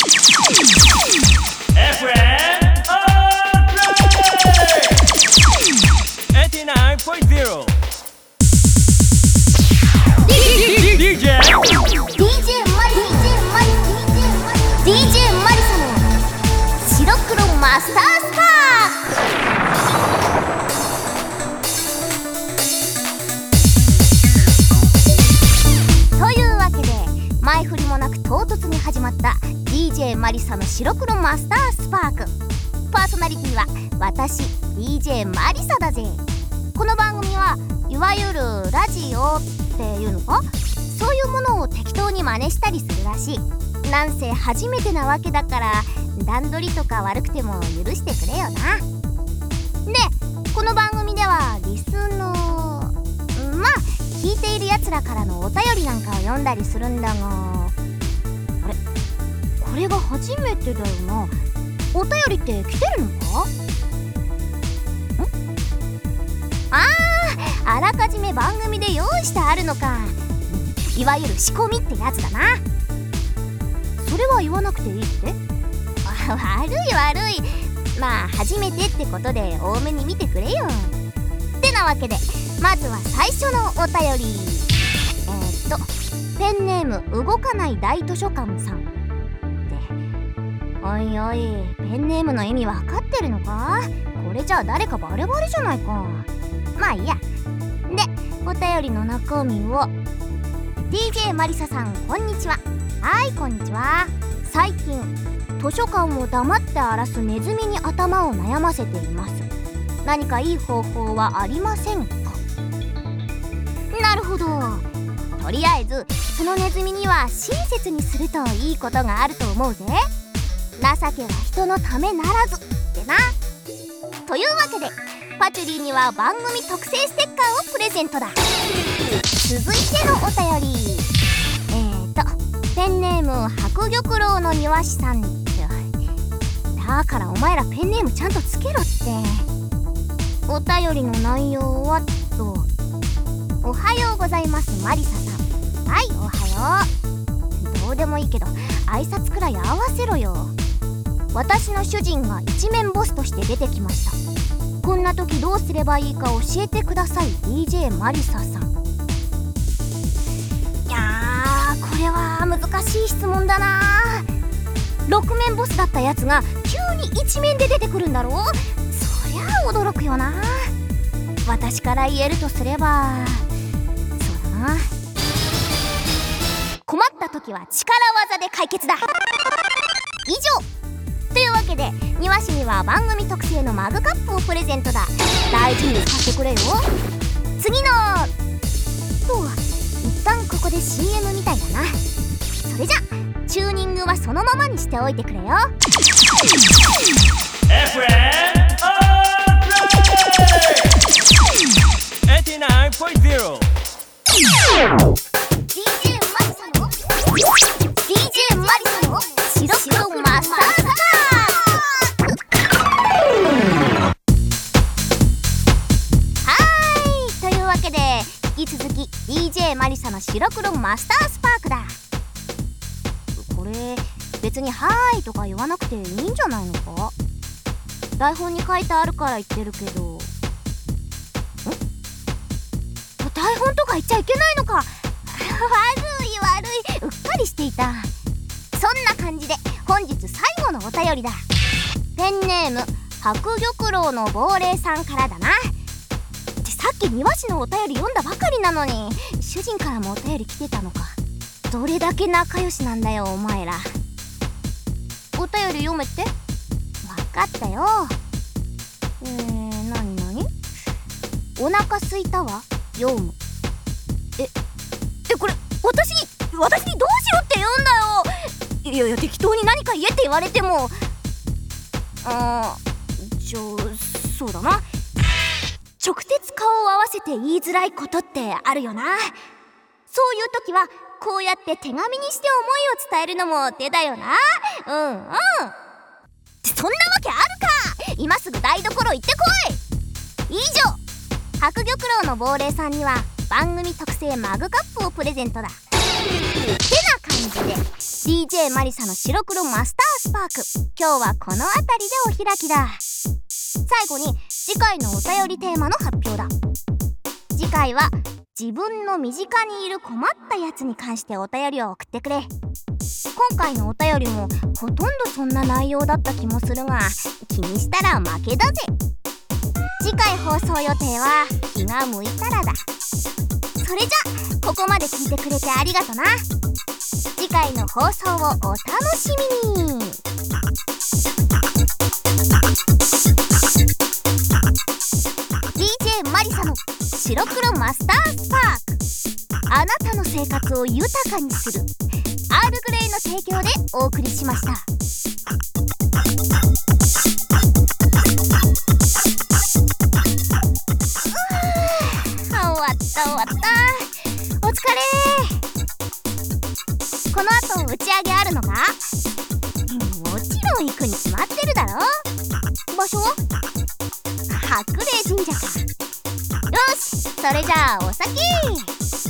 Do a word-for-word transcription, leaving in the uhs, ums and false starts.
エフエム エイティナインポイントゼロ ディージェー ディージェーマリ ディージェー マリサの白黒マスタースパークというわけで、前振りもなく唐突に始まった ディージェー マリサの白黒マスタースパーク。パーソナリティは私 ディージェー マリサだぜ。この番組はいわゆるラジオっていうのか、そういうものを適当に真似したりするらしい。なんせ初めてなわけだから、段取りとか悪くても許してくれよな。で、この番組ではリスのまあ聞いているやつらからのお便りなんかを読んだりするんだが、あれ、これが初めてだよな。お便りって来てるのか？ん？あー、あらかじめ番組で用意してあるのか。いわゆる仕込みってやつだな。それは言わなくていいって？あ、悪い悪い。まあ初めてってことで多めに見てくれよ。ってなわけで、まずは最初のお便り。えー、っとペンネーム動かない大図書館さんで、おいおい、ペンネームの意味わかってるのか？これじゃあ誰かバレバレじゃないか。まあいいや。で、お便りの中身を。 ディージェー マリサさん、こんにちは。はい、こんにちは。最近図書館を黙って荒らすネズミに頭を悩ませています。何かいい方法はありませんか？なるほど。とりあえずそのネズミには親切にするといいことがあると思うぜ。情けは人のためならずってな。というわけで、パチュリーには番組特製ステッカーをプレゼントだ。続いてのお便り。えーとペンネーム白玉楼の庭師さん。だからお前らペンネームちゃんとつけろって。お便りの内容はと、おはようございますマリサさん。はい、おはよう。どうでもいいけど挨拶くらい合わせろよ。私の主人が一面ボスとして出てきました。こんな時どうすればいいか教えてください ディージェー マリサさん。いやー、これは難しい質問だな。ろく面ボスだったやつが急に一面で出てくるんだろう。そりゃあ驚くよな。私から言えるとすれば、そうだな、困った時は力技で解決だ。以上というわけで、庭師には番組特製のマグカップをプレゼントだ。大事に使ってくれよ。次のと一旦ここで シーエム みたいだな。それじゃチューニングはそのままにしておいてくれよ。 エフエム エイティナインポイントゼロディージェー マリサの ディージェー マリサの白黒マスタースパーク。はーい、というわけで引き続き ディージェー マリサの白黒マスタースパークだ。これ別にはーいとか言わなくていいんじゃないのか？台本に書いてあるから言ってるけど。ん？台本とか言っちゃいけないのか。悪い悪い、うっかりしていた。そんな感じで本日最後のお便りだ。ペンネーム白玉楼の亡霊さんからだな。ってさっき庭師のお便り読んだばかりなのに、主人からもお便り来てたのか。どれだけ仲良しなんだよお前ら。お便り読めって。分かったよ。えー、なになに。お腹すいたわ読む。ええこれ私に私にどうしろって言うんだよ。いやいや、適当に何か言えって言われても。あー、じゃあそうだな、直接顔を合わせて言いづらいことってあるよな。そういう時はこうやって手紙にして思いを伝えるのも手だよな。うんうん。そんなわけあるか。今すぐ台所行ってこい。以上、白玉楼の亡霊さんには番組特製マグカップをプレゼントだ。ってな感じでディージェー マリサの白黒マスタースパーク、今日はこの辺りでお開きだ。最後に次回のお便りテーマの発表だ。次回は自分の身近にいる困ったやつに関してお便りを送ってくれ。今回のお便りもほとんどそんな内容だった気もするが、気にしたら負けだぜ。次回放送予定は気が向いたらだ。それじゃここまで聞いてくれてありがとな。次回の放送をお楽しみに。ディージェー マリサの白黒マスタースパーク、あなたの生活を豊かにするアールグレイの提供でお送りしました。終わった終わった、お疲れ。この後打ち上げあるのか？もちろん行くに決まってるだろ。場所は白麗神社か。よし、それじゃあお先。